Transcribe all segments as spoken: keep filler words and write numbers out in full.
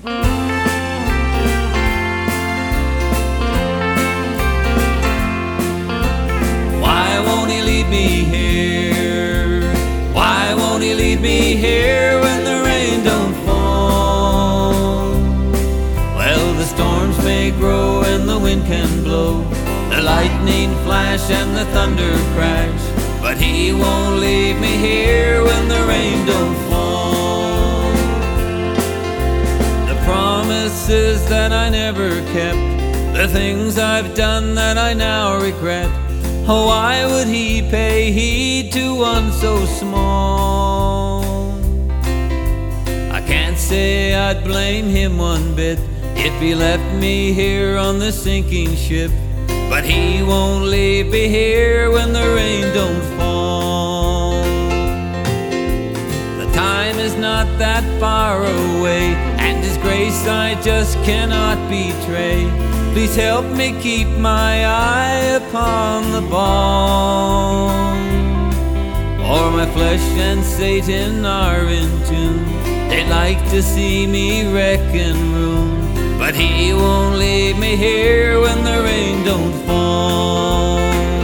Why won't he leave me here? Why won't he leave me here when the rain don't fall? Well, the storms may grow and the wind can blow, the lightning flash and the thunder crash, but he won't leave me here when the rain don't fall. The promises that I never kept, the things I've done that I now regret, oh, why would he pay heed to one so small? I can't say I'd blame him one bit if he left me here on the sinking ship, but he won't leave me here when the rain don't fall. The time is not that far away, and his grace I just cannot betray. Please help me keep my eye upon the ball, or my flesh and Satan are in tune. They'd like to see me wreck and ruin, but he won't leave me here when the rain don't fall.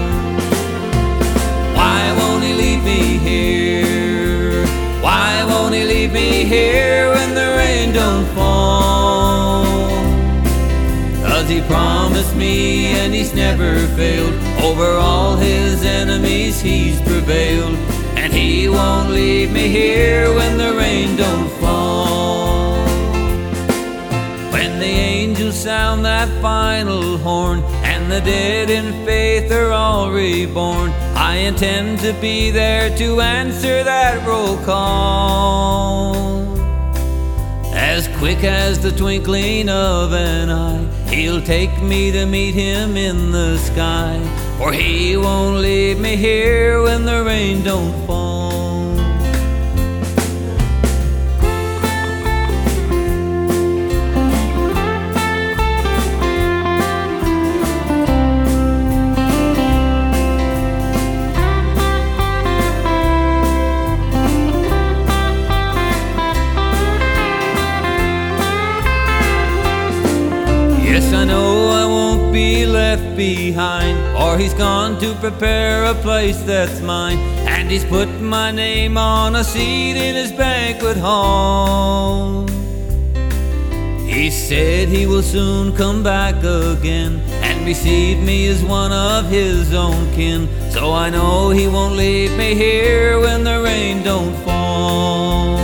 Why won't he leave me here? Why won't he leave me here when the rain don't fall? 'Cause he promised me and he's never failed, over all his enemies he's prevailed, and he won't leave me here when the rain don't fall. When the angels sound that final horn and the dead in faith are all reborn, I intend to be there to answer that roll call. As quick as the twinkling of an eye, he'll take me to meet him in the sky, for he won't leave me here when the rain don't fall. Yes, I know I won't be left behind, or he's gone to prepare a place that's mine, and he's put my name on a seat in his banquet hall. He said he will soon come back again and receive me as one of his own kin, so I know he won't leave me here when the rain don't fall.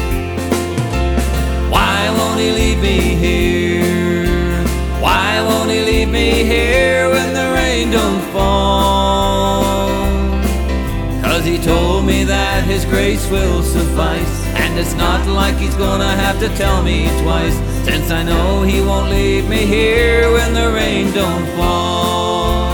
Why won't he leave me here? Why won't he leave me here when the rain don't fall? 'Cause he told me that his grace will suffice, and it's not like he's gonna have to tell me twice, since I know he won't leave me here when the rain don't fall.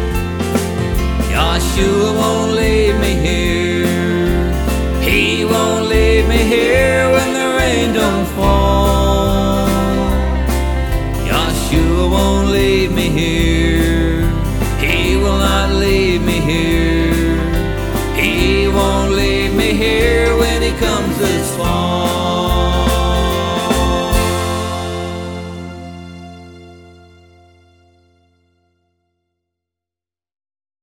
Yahshua won't leave me here. He won't leave me here when the rain don't fall. Yahshua won't leave me here.